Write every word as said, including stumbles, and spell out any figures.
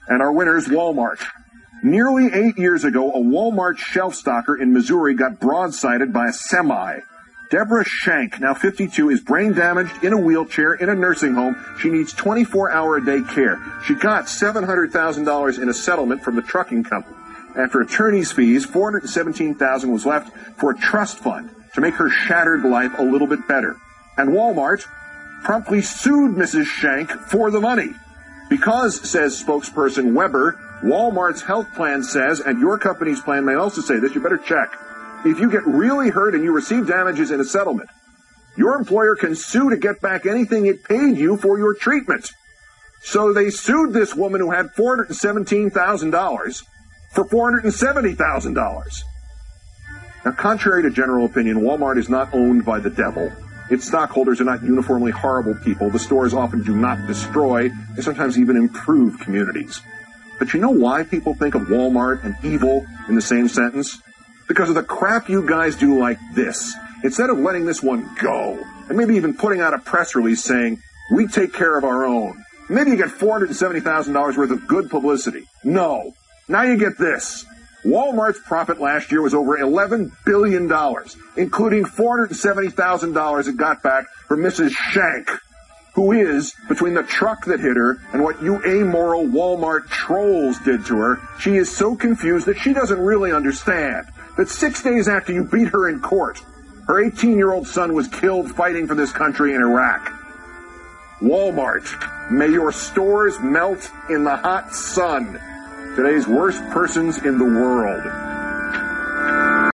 And our winner is Walmart. Nearly eight years ago, a Walmart shelf stocker in Missouri got broadsided by a semi. Deborah Shank, now fifty-two, is brain damaged in a wheelchair in a nursing home. She needs twenty-four hour a day care. She got seven hundred thousand dollars in a settlement from the trucking company. After attorney's fees, four hundred seventeen thousand dollars was left for a trust fund to make her shattered life a little bit better. And Walmart promptly sued Missus Shank for the money. Because, says spokesperson Weber, Walmart's health plan says, and your company's plan may also say this, you better check. If you get really hurt and you receive damages in a settlement, your employer can sue to get back anything it paid you for your treatment. So they sued this woman who had four hundred seventeen thousand dollars for four hundred seventy thousand dollars. Now, contrary to general opinion, Walmart is not owned by the devil. Its stockholders are not uniformly horrible people. The stores often do not destroy, they sometimes even improve communities. But you know why people think of Walmart and evil in the same sentence? Because of the crap you guys do like this. Instead of letting this one go, and maybe even putting out a press release saying, we take care of our own. Maybe you get four hundred seventy thousand dollars worth of good publicity. No. Now you get this. Walmart's profit last year was over eleven billion dollars, including four hundred seventy thousand dollars it got back from Missus Shank, who is, between the truck that hit her and what you amoral Walmart trolls did to her, she is so confused that she doesn't really understand that six days after you beat her in court, her eighteen-year-old son was killed fighting for this country in Iraq. Walmart, may your stores melt in the hot sun. Today's worst persons in the world.